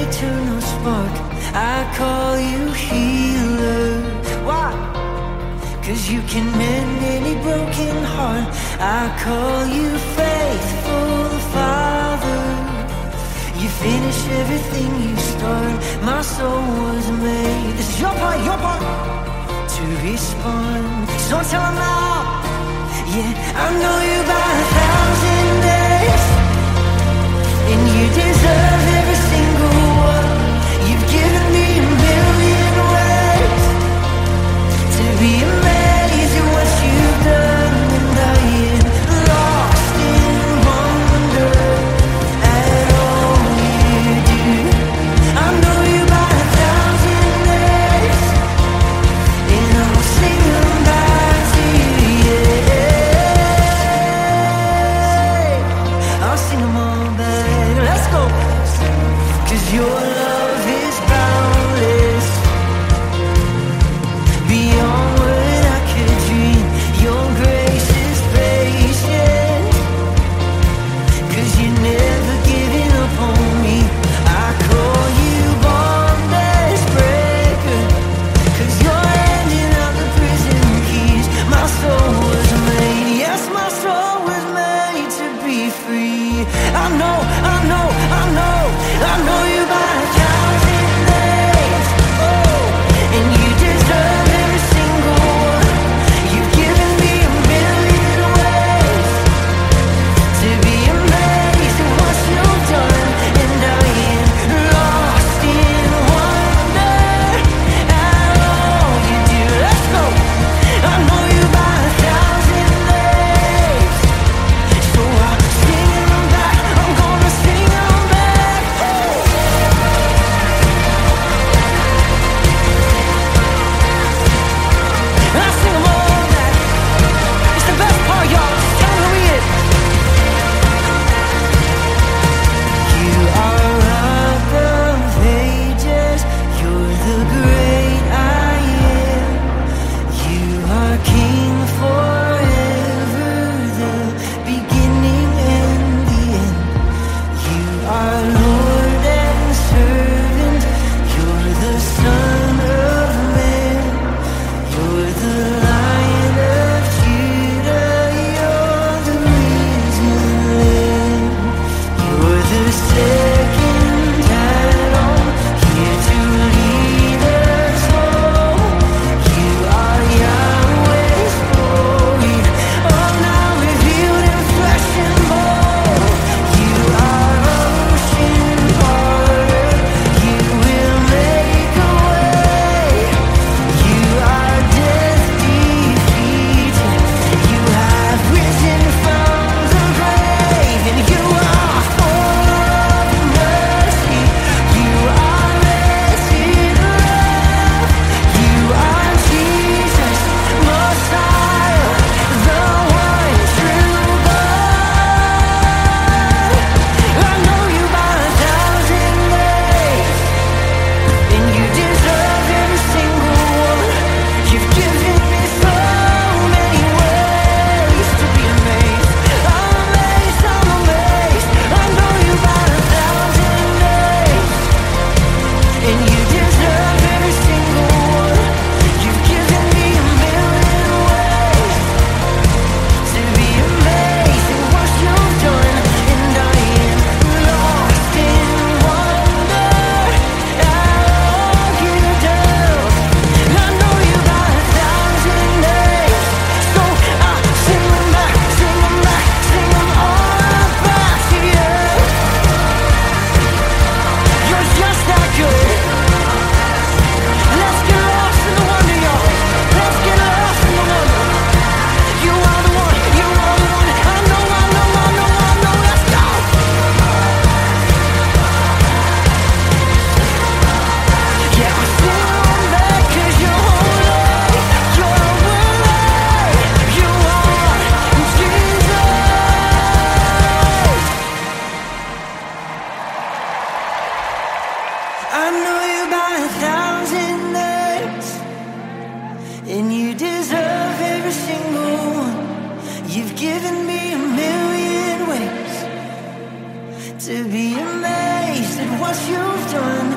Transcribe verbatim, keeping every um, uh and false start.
eternal spark. I call you healer. Why? 'Cause you can mend any broken heart. I call you faithful Father. You finish everything you start. My soul was made. This is your part, your part. To respond. So tell them now. Yeah, I know you by a thousand days, and you deserve every single one. You've given me a million ways to be amazed at what you've done, and I am lost in wonder at all you do. I know you by a thousand days, and I'll sing them back to you, yeah. I'll sing them all back. Let's go. 'Cause your love is boundless, beyond what I could dream. Your grace is patient, 'cause you're never giving up on me. I call you bondage breaker, 'cause you're handing out the prison keys. My soul was made, yes, my soul was made to be free. I know, I know, I know, I know you by a thousand days. Oh, and you deserve every single one. You've given me a million ways to be amazed at what you've done, and I am lost in wonder at all you do. Let's go. I know you by a thousand days, so I'll sing them back. I'm gonna sing them back. I sing them all back. It's the best part, y'all. Tell me it. You are rock of ages. You're the great I am. You are King forever, the beginning and the end. You are Lord and servant. You're the Son of Man. You're the Lion of Judah. You're the risen Lamb. You're the second Adam, here to lead us home. You are Yahweh's glory, all now revealed in flesh and bone. You are ocean parter, you will make a way. You are death defeated, you have risen from the grave, and you are full of mercy. You are blessed love. You are Jesus, Messiah, the one true God. I know you by a thousand days, and you deserve every single one. You've given me so many ways to be amazed. I'm amazed, I'm amazed. I know you by a thousand days, and you deserve every single one. You've given me a million ways to be amazed at what you've done, and I am lost in wonder at all you do. I know you by a thousand days, so I sing them back, sing them back, sing them all back to you. You're just that good. Let's get lost in the wonder, y'all. Let's get lost in the wonder. You are the one, you are the one. I know, I know, I know, I know. Let's go. Yeah, I sing them back 'cause you're holy, you're worthy, you are Jesus. I know you by a thousand days, and you deserve every single one. You've given me a million ways to be amazed at what you've sun